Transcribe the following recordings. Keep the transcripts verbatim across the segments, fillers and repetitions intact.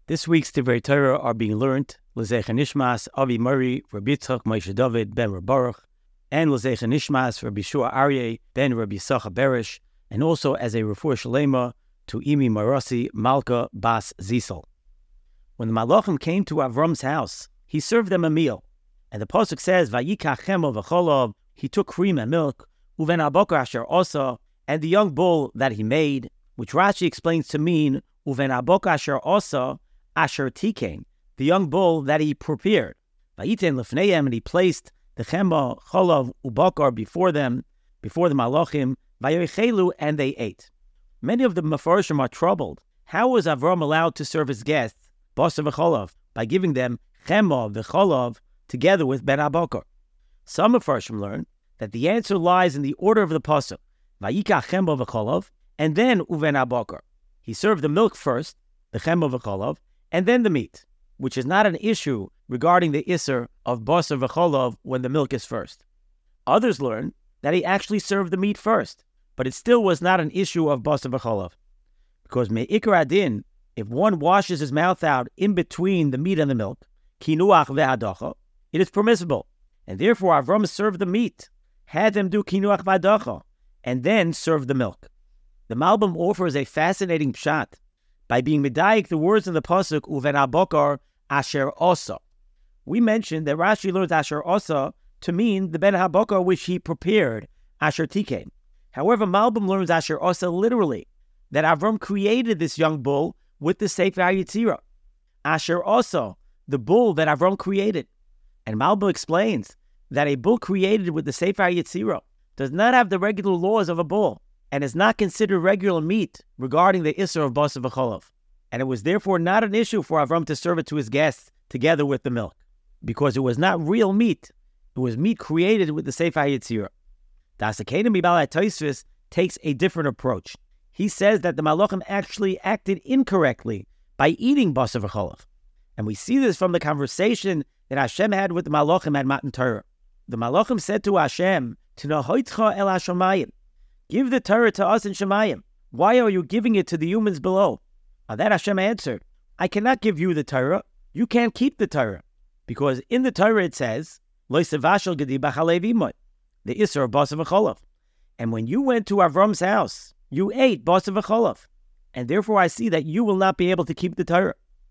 This week's Divrei Torah are being learned L'zecha Nishmas Avi Murray Rabbi Yitzchak Moshe David ben Reb Baruch, and L'zecha Nishmas Rabbi Shua Aryeh ben Rabbi Yisachar Berish, and also as a refuah shalema to Imi Marasi Malka Bas Zisel. When the Malachim came to Avram's house, he served them a meal, and the pasuk says, "Vayikach chemo v'cholav." He took cream and milk, uven abokar asher osa, and the young bull that he made, which Rashi explains to mean uven abokar asher osa asher tikain, the young bull that he prepared. Vayiten lefneihem, and he placed the chemo, cholav, ubakar before them, before the Malachim, vayochelu, and they ate. Many of the Mefarshim are troubled. How was Avram allowed to serve his guests, basar v'cholav, by giving them chemo v'cholav together with ben abokar? Some Mefarshim learn that the answer lies in the order of the pasuk, vayikach chemo v'cholav, and then uven abokar. He served the milk first, the chemo v'cholav, and then the meat, which is not an issue regarding the isser of basar v'cholav when the milk is first. Others learn that he actually served the meat first, but it still was not an issue of basar v'cholav, because me'ikar adin, if one washes his mouth out in between the meat and the milk, kinuach ve'hadacha, it is permissible, and therefore Avram served the meat, had them do kinuach ve'hadacha, and then served the milk. The Malbim offers a fascinating pshat by being medayik the words in the pasuk uven abokar asher osa. We mentioned that Rashi learns asher osa to mean the ben habokar which he prepared, asher tikain. However, Malbim learns asher osa literally, that Avram created this young bull with the Sefer HaYetzirah. Asher osa, the bull that Avram created. And Malbim explains that a bull created with the Sefer HaYetzirah does not have the regular laws of a bull, and is not considered regular meat regarding the Isser of Basar v'cholav. And it was therefore not an issue for Avram to serve it to his guests together with the milk, because it was not real meat. It was meat created with the Sefer HaYetzirah. The Asakeinim Mibalei Tosfos takes a different approach. He says that the Malachim actually acted incorrectly by eating Basar v'cholav. And we see this from the conversation that Hashem had with the Malachim at Matan Torah. The Malachim said to Hashem, T'nahoitcha el hashamayim, give the Torah to us in Shemayim. Why are you giving it to the humans below? On that Hashem answered, I cannot give you the Torah. You can't keep the Torah. Because in the Torah it says, Lo sevashel gedi b'chalev imot, the Isser of Basar v'cholav. And when you went to Avram's house, you ate Basar v'cholav. And therefore I see that you will not be able to keep the Torah.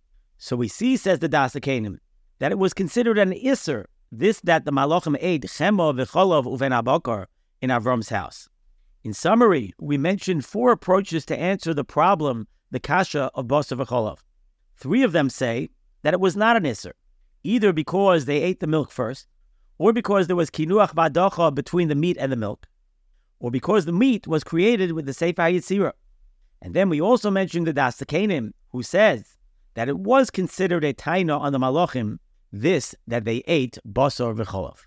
So we see, says the Das HaKeinim, that it was considered an Isser, this that the Malachim ate, chemo v'cholav uven abokar, in Avram's house. In summary, we mentioned four approaches to answer the problem, the kasha of basar v'cholav. Three of them say that it was not an isser, either because they ate the milk first, or because there was kinuach v'hadacha between the meat and the milk, or because the meat was created with the Sefer HaYetzirah. And then we also mentioned the Das HaKeinim, who says that it was considered a taina on the malachim, this that they ate basar v'cholav.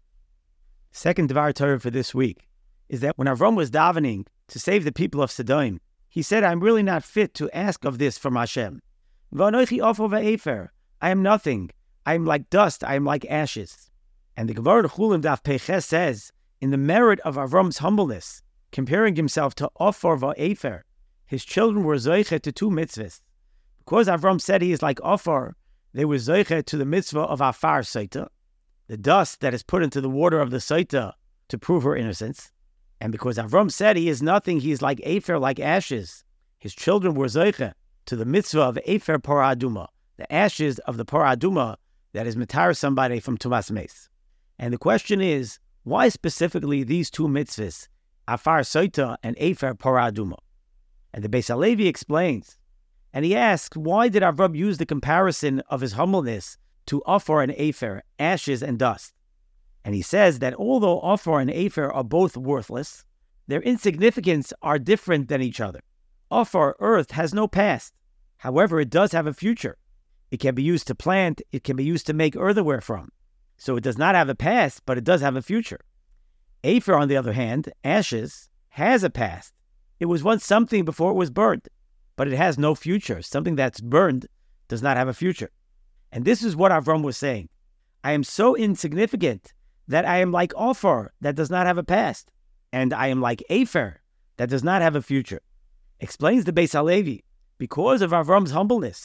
Second Dvar Torah for this week is that when Avram was davening to save the people of Sodom, he said, I'm really not fit to ask of this from Hashem. V'anochi ofo v'efer, I am nothing. I am like dust. I am like ashes. And the Gemara Chulim Daf Peches says, in the merit of Avram's humbleness, comparing himself to Ofar v'efer, his children were zoiche to two mitzvahs. Because Avram said he is like Ofar, they were zoiche to the mitzvah of Afar Saita, the dust that is put into the water of the Saita to prove her innocence. And because Avram said he is nothing, he is like Efer, like ashes, his children were Zoiche to the mitzvah of Efer Parah Aduma, the ashes of the Parah Aduma that is matar somebody from Tumas Meis. And the question is, why specifically these two mitzvahs, Afar Soita and Efer Parah Aduma? And the Beis HaLevi explains, and he asks, why did Avram use the comparison of his humbleness to Afar and Efer, ashes and dust? And he says that although Ofar and Efer are both worthless, their insignificance are different than each other. Ofar, earth, has no past. However, it does have a future. It can be used to plant, it can be used to make earthenware from. So it does not have a past, but it does have a future. Efer, on the other hand, ashes, has a past. It was once something before it was burned, but it has no future. Something that's burned does not have a future. And this is what Avram was saying. I am so insignificant that I am like Ofar, that does not have a past, and I am like Efer, that does not have a future. Explains the Beis HaLevi, because of Avram's humbleness,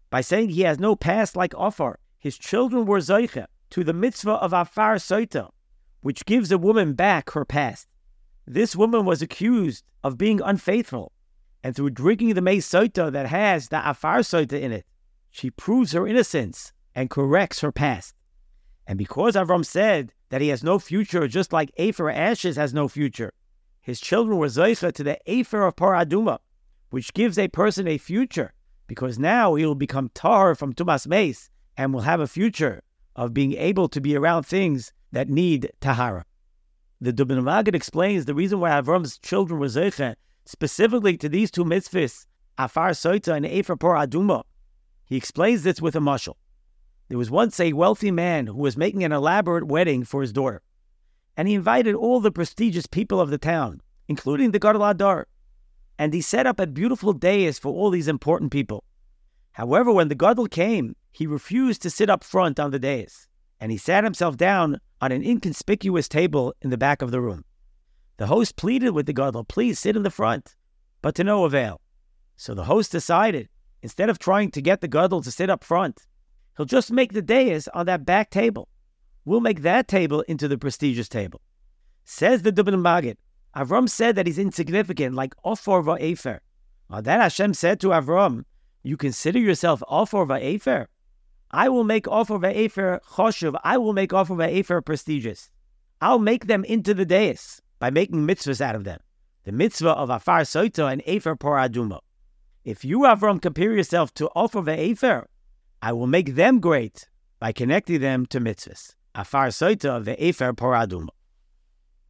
by saying he has no past like Ofar. His children were Zoiche to the mitzvah of Afar Soita, which gives a woman back her past. This woman was accused of being unfaithful, and through drinking the Mei Soita that has the Afar Soita in it, she proves her innocence and corrects her past. And because Avram said that he has no future, just like Afer Ashes has no future, his children were Zoicha to the Afer of Par Aduma, which gives a person a future, because now he will become Tahar from Tumas Meis and will have a future of being able to be around things that need Tahara. The Dubno Maggid explains the reason why Avram's children were Zoicha specifically to these two mitzvahs, Afar Soita and Afer Par Aduma. He explains this with a mashal. There was once a wealthy man who was making an elaborate wedding for his daughter, and he invited all the prestigious people of the town, including the Gadol Adar, and he set up a beautiful dais for all these important people. However, when the Gadol came, he refused to sit up front on the dais, and he sat himself down on an inconspicuous table in the back of the room. The host pleaded with the Gadol, please sit in the front, but to no avail. So the host decided, instead of trying to get the Gadol to sit up front, he'll just make the dais on that back table. We'll make that table into the prestigious table. Says the Dubno Maggid, Avram said that he's insignificant, like Ofar va'Efer. On that Hashem said to Avram, you consider yourself Ofar va'Efer? I will make Ofar va'Efer choshev. I will make Ofar va'Efer prestigious. I'll make them into the dais by making mitzvahs out of them. The mitzvah of Afar Soita and Afer Par Aduma. If you, Avram, compare yourself to Ofar va'Efer, I will make them great by connecting them to mitzvahs. Afar Soita of the Afer Par Aduma.